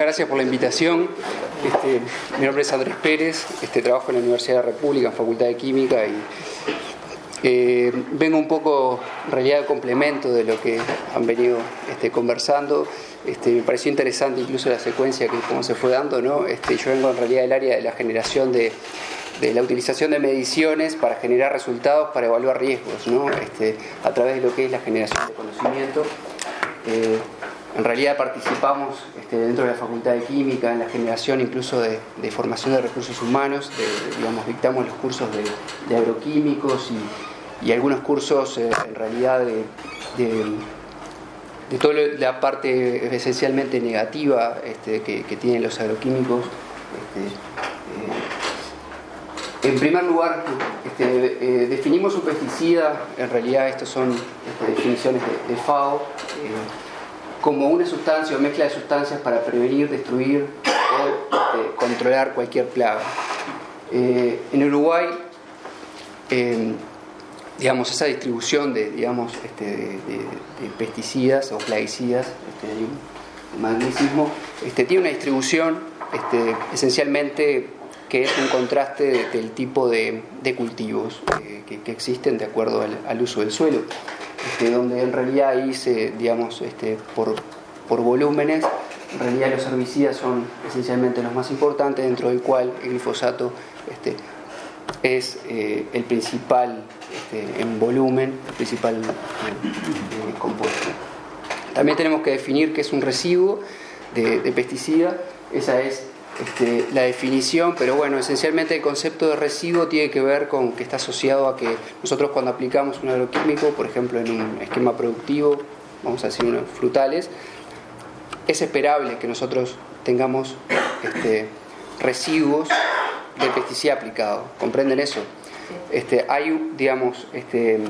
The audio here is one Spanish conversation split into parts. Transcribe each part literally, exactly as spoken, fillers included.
gracias por la invitación. Este, mi nombre es Andrés Pérez, este, trabajo en la Universidad de la República, en Facultad de Química, y eh, vengo un poco, en realidad, de complemento de lo que han venido este, conversando. Este, me pareció interesante incluso la secuencia que cómo se fue dando, ¿no? Este, yo vengo en realidad del área de la generación de, de la utilización de mediciones para generar resultados, para evaluar riesgos, ¿no? Este, a través de lo que es la generación de conocimiento. Eh, en realidad participamos este, dentro de la Facultad de Química en la generación incluso de, de formación de recursos humanos, de, digamos, dictamos los cursos de, de agroquímicos y, y algunos cursos eh, en realidad de, de, de toda la parte esencialmente negativa este, que, que tienen los agroquímicos. Este, eh, En primer lugar, este, eh, definimos un pesticida, en realidad estas son este, definiciones de, de FAO, eh, como una sustancia o mezcla de sustancias para prevenir, destruir o este, controlar cualquier plaga. Eh, en Uruguay, eh, digamos, esa distribución de, digamos, este, de, de, de pesticidas o plaguicidas, este, hay un magnicismo, este, tiene una distribución este, esencialmente que es un contraste de, del tipo de, de cultivos eh, que, que existen de acuerdo al, al uso del suelo, este, donde en realidad ahí se, digamos, este, por, por volúmenes, en realidad los herbicidas son esencialmente los más importantes, dentro del cual el glifosato este, es eh, el principal este, en volumen, el principal eh, eh, compuesto. También tenemos que definir qué es un residuo de, de pesticida. Esa es Este, la definición, pero bueno, esencialmente el concepto de residuo tiene que ver con que está asociado a que nosotros cuando aplicamos un agroquímico, por ejemplo en un esquema productivo, vamos a decir unos frutales, es esperable que nosotros tengamos este, residuos del pesticida aplicado. ¿Comprenden eso? Este, hay, digamos, este,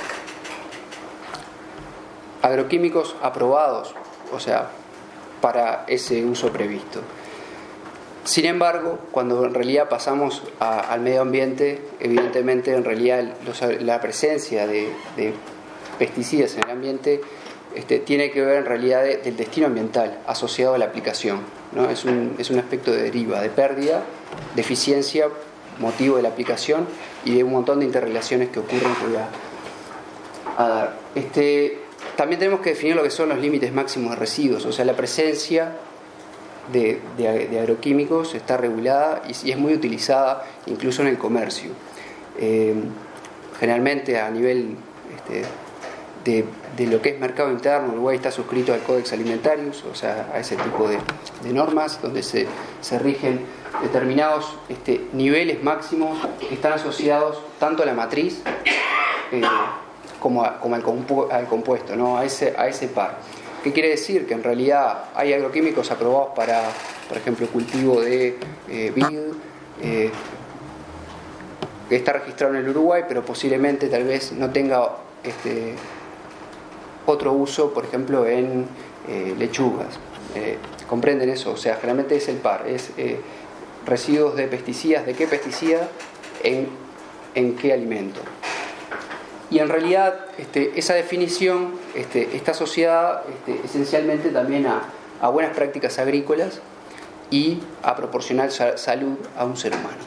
agroquímicos aprobados, o sea, para ese uso previsto. Sin embargo, cuando en realidad pasamos a, al medio ambiente, evidentemente en realidad los, la presencia de, de pesticidas en el ambiente este, tiene que ver en realidad de, del destino ambiental asociado a la aplicación, ¿no? Es un, es un aspecto de deriva, de pérdida, de eficiencia, motivo de la aplicación y de un montón de interrelaciones que ocurren que voy a, a dar. Este, también tenemos que definir lo que son los límites máximos de residuos, o sea, la presencia De, de, de agroquímicos está regulada y, y es muy utilizada incluso en el comercio. Eh, generalmente a nivel este, de, de lo que es mercado interno, Uruguay está suscrito al Codex Alimentarius, o sea, a ese tipo de, de normas donde se, se rigen determinados este, niveles máximos que están asociados tanto a la matriz eh, como, a, como al, compu, al compuesto, ¿no? a, ese, a ese par. ¿Qué quiere decir? Que en realidad hay agroquímicos aprobados para, por ejemplo, cultivo de eh, vid, eh, que está registrado en el Uruguay, pero posiblemente tal vez no tenga este, otro uso, por ejemplo, en eh, lechugas. Eh, ¿Comprenden eso? O sea, generalmente es el par, es eh, residuos de pesticidas, ¿de qué pesticida? En, en qué alimento. Y en realidad este, esa definición este, está asociada este, esencialmente también a, a buenas prácticas agrícolas y a proporcionar sa- salud a un ser humano.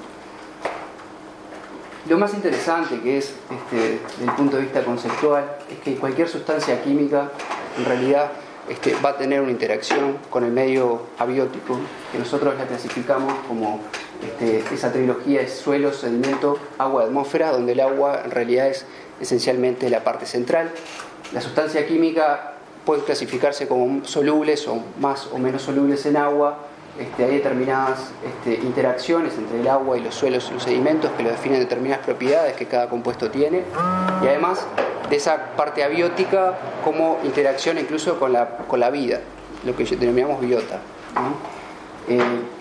Lo más interesante que es, este, desde el punto de vista conceptual, es que cualquier sustancia química en realidad este, va a tener una interacción con el medio abiótico, que nosotros la clasificamos como Este, esa trilogía es suelo, sedimento, agua, atmósfera, donde el agua en realidad es esencialmente la parte central. La sustancia química puede clasificarse como solubles o más o menos solubles en agua. Este, hay determinadas este, interacciones entre el agua y los suelos y los sedimentos que lo definen determinadas propiedades que cada compuesto tiene. Y además de esa parte abiótica como interacción incluso con la, con la vida, lo que denominamos biota, ¿no? Eh,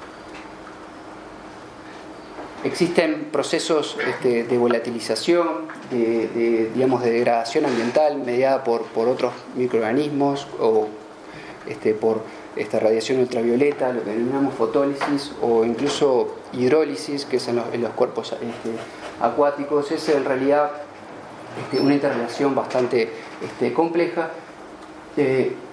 Existen procesos este, de volatilización, de, de, digamos, de degradación ambiental mediada por, por otros microorganismos o este, por esta radiación ultravioleta, lo que denominamos fotólisis o incluso hidrólisis, que es en los, en los cuerpos este, acuáticos. Es en realidad este, una interrelación bastante este, compleja. Eh,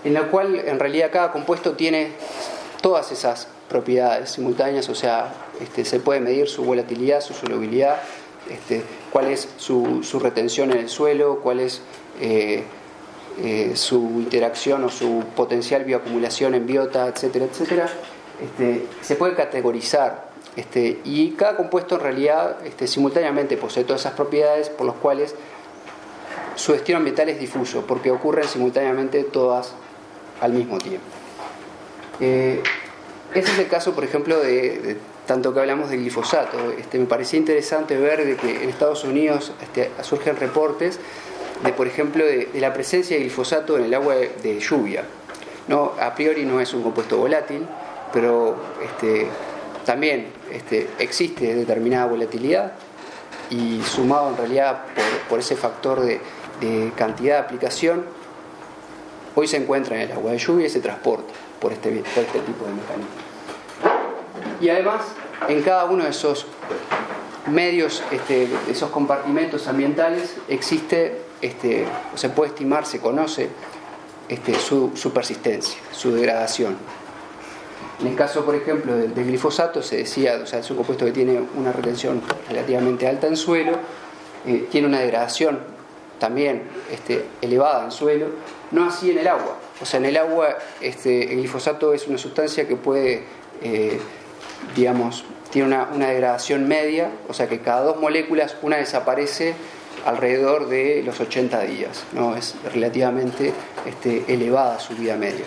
en la cual en realidad cada compuesto tiene todas esas propiedades simultáneas, o sea, este, se puede medir su volatilidad, su solubilidad, este, cuál es su, su retención en el suelo, cuál es eh, eh, su interacción o su potencial bioacumulación en biota, etcétera, etcétera. Este, se puede categorizar, este, y cada compuesto en realidad este, simultáneamente posee todas esas propiedades, por las cuales su destino ambiental es difuso, porque ocurren simultáneamente todas al mismo tiempo. Eh, ese es el caso, por ejemplo, de, de tanto que hablamos del glifosato. Este, me parecía interesante ver de que en Estados Unidos este, surgen reportes de, por ejemplo, de, de la presencia de glifosato en el agua de, de lluvia. No, a priori no es un compuesto volátil, pero este, también este, existe determinada volatilidad, y sumado en realidad por, por ese factor de, de cantidad de aplicación, hoy se encuentra en el agua de lluvia y se transporta por este, por este tipo de mecanismo. Y además, en cada uno de esos medios, este, esos compartimentos ambientales, existe, este, se puede estimar, se conoce este, su, su persistencia, su degradación. En el caso, por ejemplo, del, del glifosato, se decía, o sea, es un compuesto que tiene una retención relativamente alta en suelo, eh, tiene una degradación también este, elevada en suelo, no así en el agua. O sea, en el agua este, el glifosato es una sustancia que puede, eh, digamos, tiene una, una degradación media, o sea que cada dos moléculas una desaparece alrededor de los ochenta días, ¿no? Es relativamente este, elevada su vida media.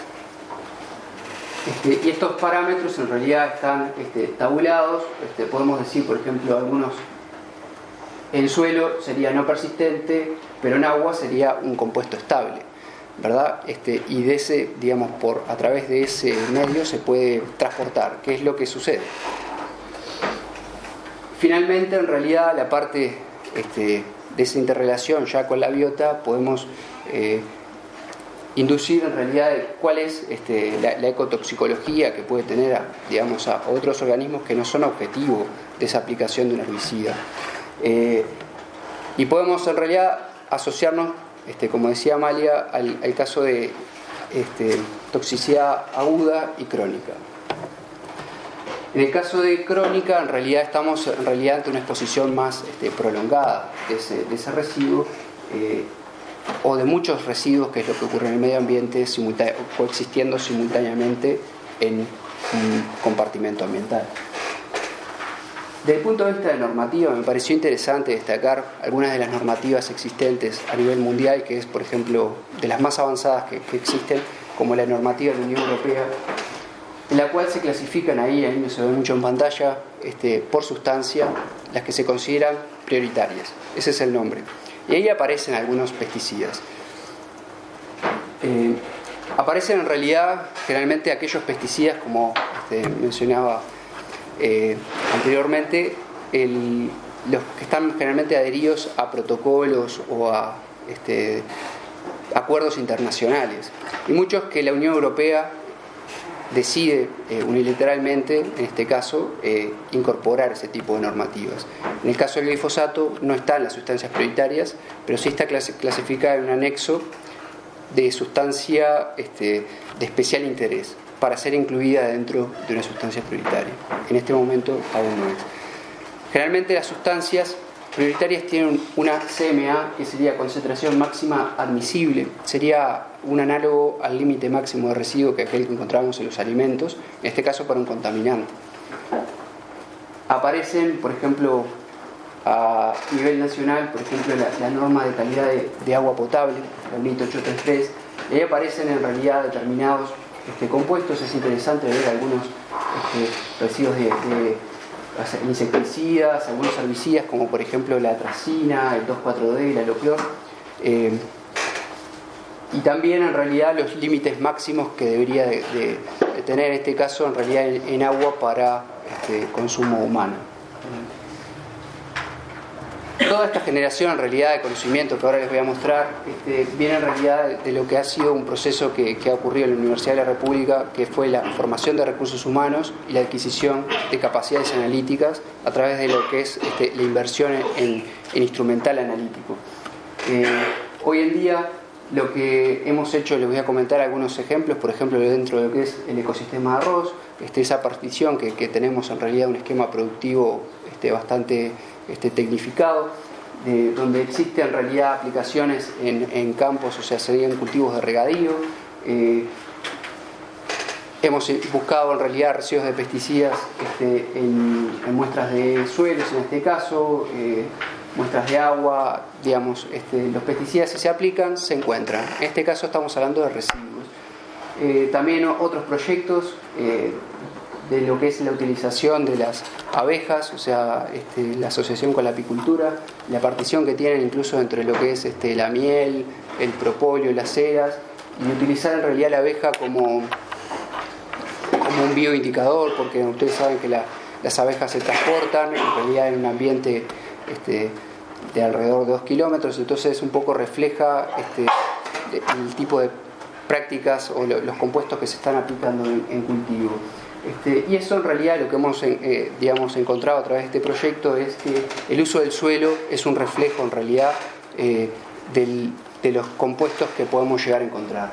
Este, y estos parámetros en realidad están este, tabulados. Este, podemos decir, por ejemplo, algunos en suelo sería no persistente, pero en agua sería un compuesto estable, ¿verdad? Este, y de ese, digamos, por a través de ese medio se puede transportar. ¿Qué es lo que sucede? Finalmente, en realidad, la parte este, de esa interrelación ya con la biota, podemos eh, inducir en realidad cuál es este, la, la ecotoxicología que puede tener a, digamos, a otros organismos que no son objetivo de esa aplicación de un herbicida. Eh, y podemos en realidad asociarnos, este, como decía Amalia, al, al caso de este, toxicidad aguda y crónica. En el caso de crónica, en realidad estamos en realidad ante una exposición más este, prolongada de ese, de ese residuo, eh, o de muchos residuos, que es lo que ocurre en el medio ambiente, simultá- coexistiendo simultáneamente en un compartimento ambiental. Desde el punto de vista de normativa, me pareció interesante destacar algunas de las normativas existentes a nivel mundial, que es, por ejemplo, de las más avanzadas que, que existen, como la normativa de la Unión Europea, en la cual se clasifican ahí, ahí no se ve mucho en pantalla, este, por sustancia, las que se consideran prioritarias. Ese es el nombre. Y ahí aparecen algunos pesticidas. Eh, aparecen en realidad generalmente aquellos pesticidas, como este, mencionaba eh, anteriormente, el, los que están generalmente adheridos a protocolos o a este, acuerdos internacionales. Y muchos que la Unión Europea decide eh, unilateralmente, en este caso, eh, incorporar ese tipo de normativas. En el caso del glifosato no están las sustancias prioritarias, pero sí está clas- clasificada en un anexo de sustancia este, de especial interés, para ser incluida dentro de una sustancia prioritaria. En este momento aún no es. Generalmente las sustancias prioritarias tienen una C M A, que sería concentración máxima admisible, sería un análogo al límite máximo de residuo que aquel que encontramos en los alimentos, en este caso para un contaminante. Aparecen, por ejemplo, a nivel nacional, por ejemplo, la, la norma de calidad de, de agua potable, la UNIT ocho treinta y tres, y ahí aparecen en realidad determinados este, compuestos. Es interesante ver algunos este, residuos de, de insecticidas, algunos herbicidas, como por ejemplo la atracina, el dos cuatro D, el alopeor, eh, y también en realidad los límites máximos que debería de, de, de tener en este caso en realidad en, en agua para este, consumo humano. Toda esta generación en realidad de conocimiento que ahora les voy a mostrar este, viene en realidad de lo que ha sido un proceso que, que ha ocurrido en la Universidad de la República, que fue la formación de recursos humanos y la adquisición de capacidades analíticas a través de lo que es este, la inversión en, en instrumental analítico. Eh, hoy en día lo que hemos hecho, les voy a comentar algunos ejemplos, por ejemplo, dentro de lo que es el ecosistema de arroz, este, esa partición que, que tenemos en realidad un esquema productivo este, bastante este, tecnificado, de, donde existen en realidad aplicaciones en, en campos, o sea, serían cultivos de regadío. Eh, hemos buscado en realidad residuos de pesticidas este, en, en muestras de suelos, en este caso, eh, muestras de agua, digamos, este, los pesticidas si se aplican se encuentran. En este caso estamos hablando de residuos. Eh, también otros proyectos eh, de lo que es la utilización de las abejas, o sea, este, la asociación con la apicultura, la partición que tienen incluso entre lo que es este, la miel, el propóleo, las ceras, y utilizar en realidad la abeja como, como un bioindicador, porque ustedes saben que la, las abejas se transportan en realidad en un ambiente Este, de alrededor de dos kilómetros, entonces un poco refleja este, el tipo de prácticas o lo, los compuestos que se están aplicando en, en cultivo. Este, y eso en realidad lo que hemos eh, digamos, encontrado a través de este proyecto es que el uso del suelo es un reflejo en realidad eh, del, de los compuestos que podemos llegar a encontrar.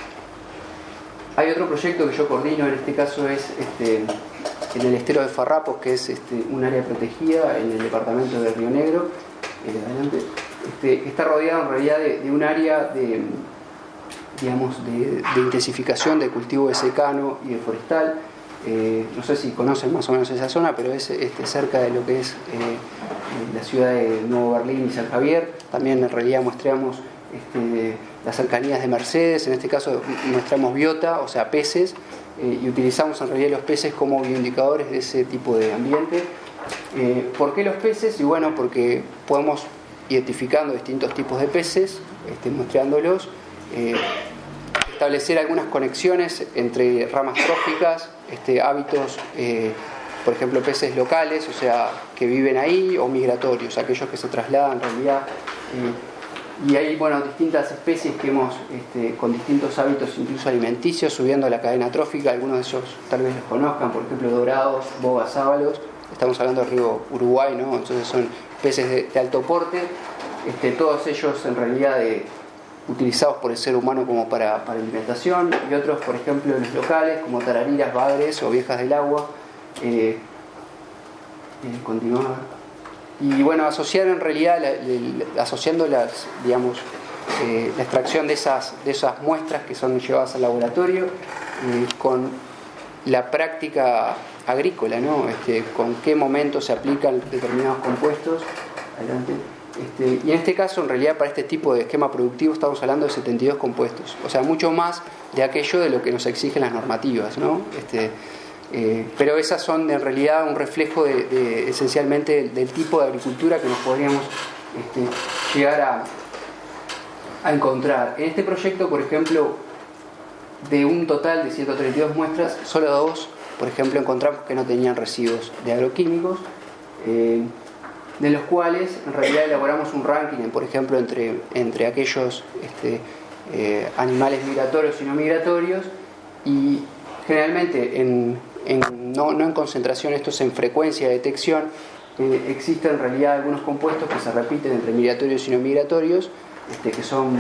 Hay otro proyecto que yo coordino, en este caso es este, en el estero de Farrapos, que es este, un área protegida en el departamento de Río Negro. Eh, adelante. Este, está rodeado en realidad de, de un área de, digamos, de, de intensificación de cultivo de secano y de forestal. Eh, no sé si conocen más o menos esa zona, pero es este, cerca de lo que es eh, la ciudad de Nuevo Berlín y San Javier. También en realidad muestramos este, las cercanías de Mercedes, en este caso muestramos biota, o sea peces, eh, y utilizamos en realidad los peces como bioindicadores de ese tipo de ambiente. Eh, ¿Por qué los peces? Y bueno, porque podemos identificando distintos tipos de peces, este, mostrándolos, eh, establecer algunas conexiones entre ramas tróficas, este, hábitos, eh, por ejemplo, peces locales, o sea, que viven ahí, o migratorios, aquellos que se trasladan en realidad. Eh, y hay, bueno, distintas especies que hemos, este, con distintos hábitos, incluso alimenticios, subiendo la cadena trófica. Algunos de ellos tal vez los conozcan, por ejemplo, dorados, bogas, sábalos. Estamos hablando del río Uruguay, ¿no? Entonces son peces de, de alto porte, este, todos ellos en realidad de, utilizados por el ser humano como para, para alimentación, y otros, por ejemplo, los locales, como tarariras, bagres o viejas del agua. Eh, eh, continuar. Y bueno, asociar en realidad, la, la, asociando las, digamos, eh, la extracción de esas, de esas muestras que son llevadas al laboratorio eh, con la práctica agrícola, ¿no? Este, con qué momento se aplican determinados compuestos. Adelante. Este, y en este caso, en realidad, para este tipo de esquema productivo estamos hablando de setenta y dos compuestos, o sea, mucho más de aquello de lo que nos exigen las normativas, ¿no? Este, eh, pero esas son en realidad un reflejo de, de, esencialmente del, del tipo de agricultura que nos podríamos este, llegar a, a encontrar. En este proyecto, por ejemplo, de un total de ciento treinta y dos muestras, solo dos, por ejemplo, encontramos que no tenían residuos de agroquímicos, eh, de los cuales en realidad elaboramos un ranking, por ejemplo, entre, entre aquellos este, eh, animales migratorios y no migratorios, y generalmente en, en, no, no en concentración, esto es en frecuencia de detección. Eh, existen en realidad algunos compuestos que se repiten entre migratorios y no migratorios, este, que son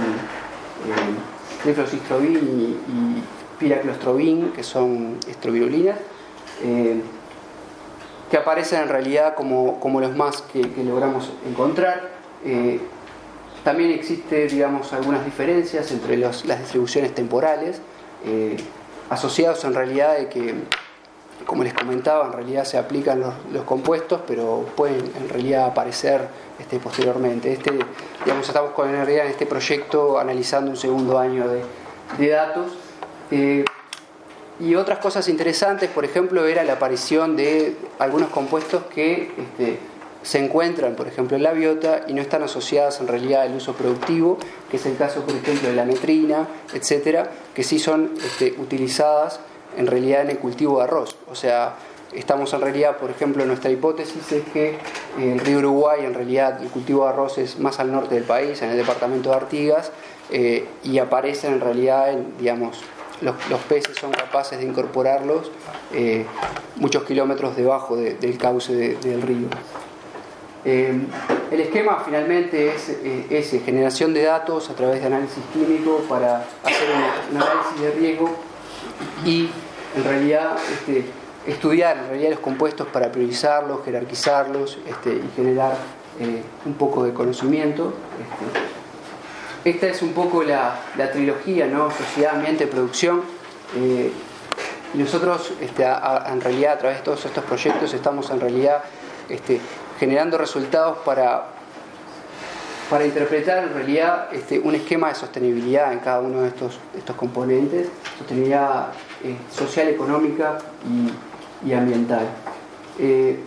eh, trifloxystrobin y, y piraclostrobin, que son estrobirulinas, eh, que aparecen en realidad como, como los más que, que logramos encontrar. Eh, también existe, digamos, algunas diferencias entre los, las distribuciones temporales, eh, asociados en realidad de que, como les comentaba, en realidad se aplican los, los compuestos, pero pueden en realidad aparecer este, posteriormente. Este, digamos, estamos con en realidad en este proyecto analizando un segundo año de, de datos. Eh, Y otras cosas interesantes, por ejemplo, era la aparición de algunos compuestos que este, se encuentran, por ejemplo, en la biota y no están asociadas en realidad al uso productivo, que es el caso, por ejemplo, de la metrina, etcétera, que sí son este, utilizadas en realidad en el cultivo de arroz. O sea, estamos en realidad, por ejemplo, nuestra hipótesis es que el río Uruguay, en realidad, el cultivo de arroz es más al norte del país, en el departamento de Artigas, eh, y aparecen en realidad, en, digamos, Los, los peces son capaces de incorporarlos eh, muchos kilómetros debajo de, del cauce de, del río. Eh, el esquema finalmente es eh, ese, generación de datos a través de análisis químico para hacer un, un análisis de riesgo y en realidad este, estudiar en realidad los compuestos para priorizarlos, jerarquizarlos este, y generar eh, un poco de conocimiento. Este, esta es un poco la, la trilogía, ¿no? Sociedad, ambiente, producción. Eh, y nosotros este, a, a, en realidad a través de todos estos proyectos estamos en realidad este, generando resultados para, para interpretar en realidad este, un esquema de sostenibilidad en cada uno de estos, estos componentes, sostenibilidad eh, social, económica y, y ambiental. Eh,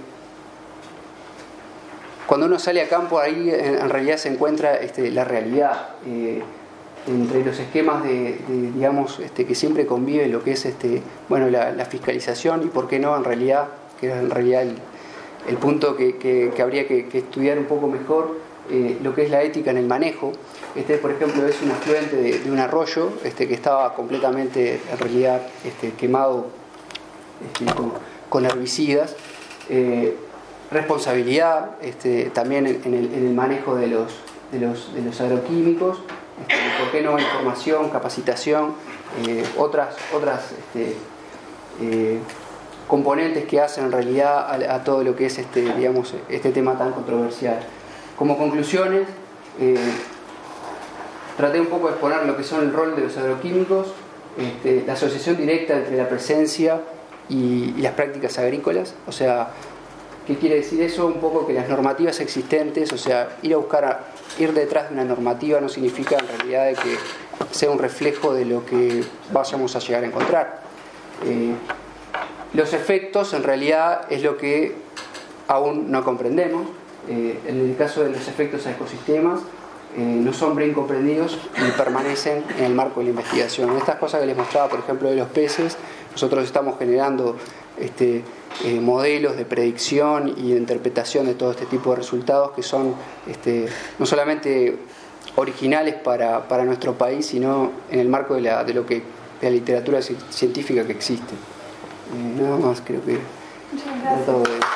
cuando uno sale a campo ahí en, en realidad se encuentra este, la realidad eh, entre los esquemas de, de digamos este, que siempre convive lo que es este, bueno, la, la fiscalización y por qué no en realidad, que era en realidad el el punto que, que, que habría que, que estudiar un poco mejor, eh, lo que es la ética en el manejo. Este, por ejemplo, es un afluente de, de un arroyo este, que estaba completamente, en realidad, este, quemado este, con, con herbicidas. Eh, responsabilidad este, también en, en, el, en el manejo de los, de los, de los agroquímicos. Este, ¿por qué no? Información, capacitación, eh, otras, otras este, eh, componentes que hacen en realidad a, a todo lo que es este, digamos, este tema tan controversial. Como conclusiones, eh, traté un poco de exponer lo que son el rol de los agroquímicos, este, la asociación directa entre la presencia y, y las prácticas agrícolas. O sea, ¿qué quiere decir eso? Un poco que las normativas existentes, o sea, ir a buscar, a, ir detrás de una normativa no significa en realidad de que sea un reflejo de lo que vayamos a llegar a encontrar. Eh, Los efectos en realidad es lo que aún no comprendemos. Eh, en el caso de los efectos a ecosistemas eh, no son bien comprendidos y permanecen en el marco de la investigación. Estas cosas que les mostraba, por ejemplo, de los peces, nosotros estamos generando este, eh, modelos de predicción y de interpretación de todo este tipo de resultados que son este, no solamente originales para, para nuestro país, sino en el marco de, la, de lo que de la literatura científica que existe. Eh, nada más, creo que... Muchas gracias.